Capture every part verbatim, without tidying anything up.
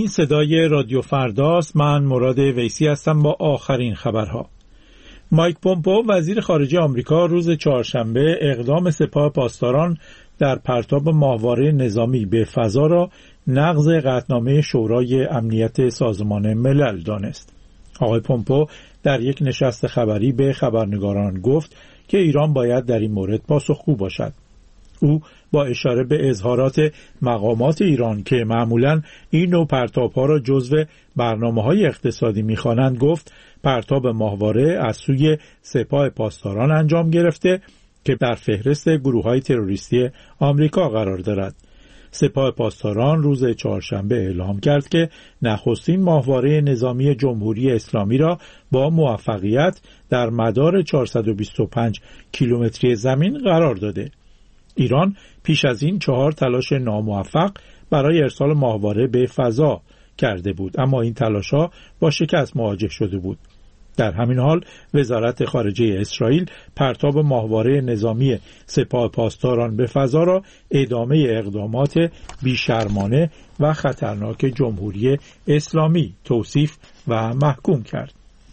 این صدای رادیو فرداست. من مراد ویسی هستم با آخرین خبرها. مایک پومپئو وزیر خارجه آمریکا روز چهارشنبه اقدام سپاه پاسداران در پرتاب ماهواره نظامی به فضا را نقض قطعنامه شورای امنیت سازمان ملل دانست. آقای پومپئو در یک نشست خبری به خبرنگاران گفت که ایران باید در این مورد پاسخگو باشد. او با اشاره به اظهارات مقامات ایران که معمولاً این نوع پرتاب‌ها را جزو برنامه‌های اقتصادی می‌خوانند گفت پرتاب ماهواره از سوی سپاه پاسداران انجام گرفته که در فهرست گروه‌های تروریستی آمریکا قرار دارد. سپاه پاسداران روز چهارشنبه اعلام کرد که نخستین ماهواره نظامی جمهوری اسلامی را با موفقیت در مدار چهارصد و بیست و پنج کیلومتری زمین قرار داده. ایران پیش از این چهار تلاش ناموفق برای ارسال ماهواره به فضا کرده بود، اما این تلاش‌ها با شکست مواجه شده بود. در همین حال وزارت خارجه اسرائیل پرتاب ماهواره نظامی سپاه پاسداران به فضا را ادامه اقدامات بیشرمانه و خطرناک جمهوری اسلامی توصیف و محکوم کرد.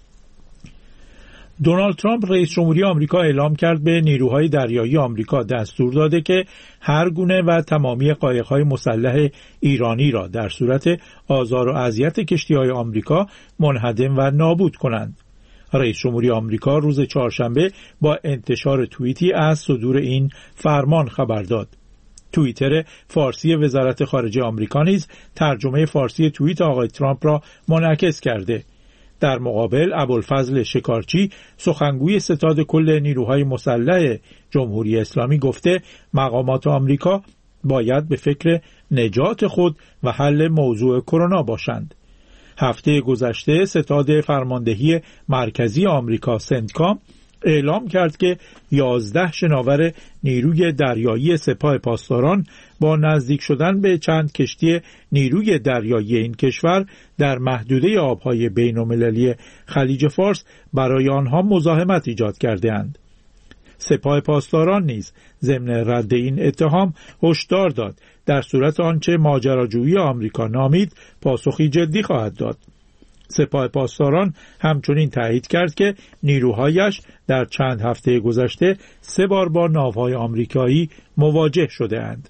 دونالد ترامپ رئیس جمهوری آمریکا اعلام کرد به نیروهای دریایی آمریکا دستور داده که هر گونه و تمامی قایق‌های مسلح ایرانی را در صورت آزار و اذیت کشتی‌های آمریکا منهدم و نابود کنند. رئیس جمهوری آمریکا روز چهارشنبه با انتشار توییتی از صدور این فرمان خبر داد. توییتر فارسی وزارت خارجه آمریکا نیز ترجمه فارسی توییت آقای ترامپ را منعکس کرده. در مقابل ابوالفضل شکارچی سخنگوی ستاد کل نیروهای مسلح جمهوری اسلامی گفته مقامات آمریکا باید به فکر نجات خود و حل موضوع کرونا باشند. هفته گذشته ستاد فرماندهی مرکزی آمریکا سنتکام اعلام کرد که یازده شناور نیروی دریایی سپاه پاسداران با نزدیک شدن به چند کشتی نیروی دریایی این کشور در محدوده آبهای بین‌المللی خلیج فارس برای آنها مزاحمت ایجاد کرده‌اند. سپاه پاسداران نیز ضمن رد این اتهام هشدار داد در صورت آنچه ماجراجویی آمریکا نامید پاسخی جدی خواهد داد. سپاه پاسداران همچنین تایید کرد که نیروهایش در چند هفته گذشته سه بار با ناوهای آمریکایی مواجه شده‌اند.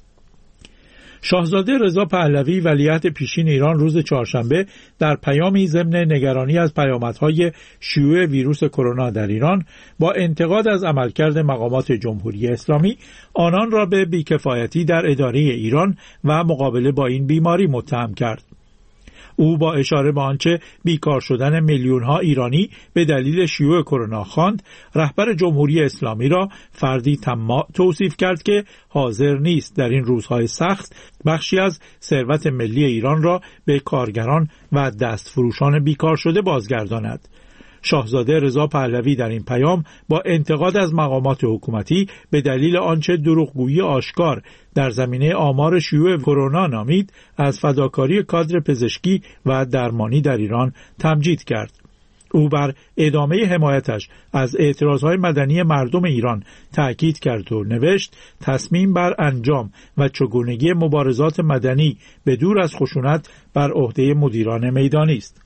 شاهزاده رضا پهلوی ولیعهد پیشین ایران روز چهارشنبه در پیامی ضمن نگرانی از پیامدهای شیوع ویروس کرونا در ایران با انتقاد از عملکرد مقامات جمهوری اسلامی آنان را به بیکفایتی در اداره ایران و مقابله با این بیماری متهم کرد. او با اشاره به آنچه بیکار شدن میلیون‌ها ایرانی به دلیل شیوع کرونا خواند، رهبر جمهوری اسلامی را فردی طماع توصیف کرد که حاضر نیست در این روزهای سخت بخشی از ثروت ملی ایران را به کارگران و دستفروشان بیکار شده بازگرداند. شاهزاده رضا پهلوی در این پیام با انتقاد از مقامات حکومتی به دلیل آنچه دروغگویی آشکار در زمینه آمار شیوع کرونا نامید، از فداکاری کادر پزشکی و درمانی در ایران تمجید کرد. او بر ادامه حمایتش از اعتراضهای مدنی مردم ایران تأکید کرد و نوشت تصمیم بر انجام و چگونگی مبارزات مدنی به دور از خشونت بر عهده مدیران میدانی است.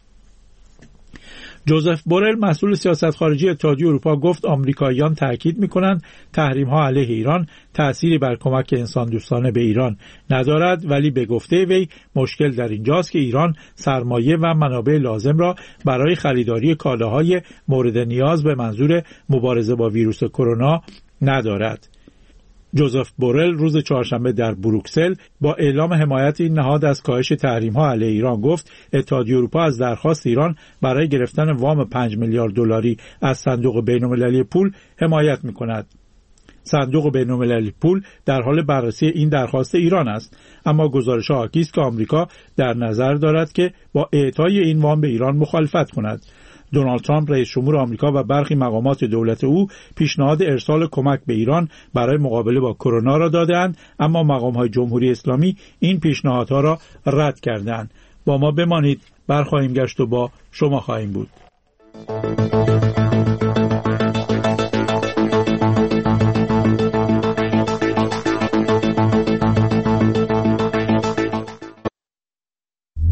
جوزف بورل مسئول سیاست خارجی اتحادیه اروپا گفت آمریکاییان تأکید می‌کنند تحریم‌ها علیه ایران تأثیری بر کمک انسان دوستانه به ایران ندارد، ولی به گفته وی مشکل در اینجاست که ایران سرمایه و منابع لازم را برای خریداری کالاهای مورد نیاز به منظور مبارزه با ویروس کرونا ندارد. جوزف بورل روز چهارشنبه در بروکسل با اعلام حمایت این نهاد از کاهش تحریم‌ها علیه ایران گفت اتحادیه اروپا از درخواست ایران برای گرفتن وام پنج میلیارد دلاری از صندوق بین‌المللی پول حمایت می‌کند. صندوق بین‌المللی پول در حال بررسی این درخواست ایران است، اما گزارش‌ها حاکی است که آمریکا در نظر دارد که با اعطای این وام به ایران مخالفت کند. دونالد ترامپ رئیس جمهور آمریکا و برخی مقامات دولت او پیشنهاد ارسال کمک به ایران برای مقابله با کرونا را داده‌اند، اما مقام‌های جمهوری اسلامی این پیشنهادها را رد کردند. با ما بمانید، برخواهیم گشت و با شما خواهیم بود.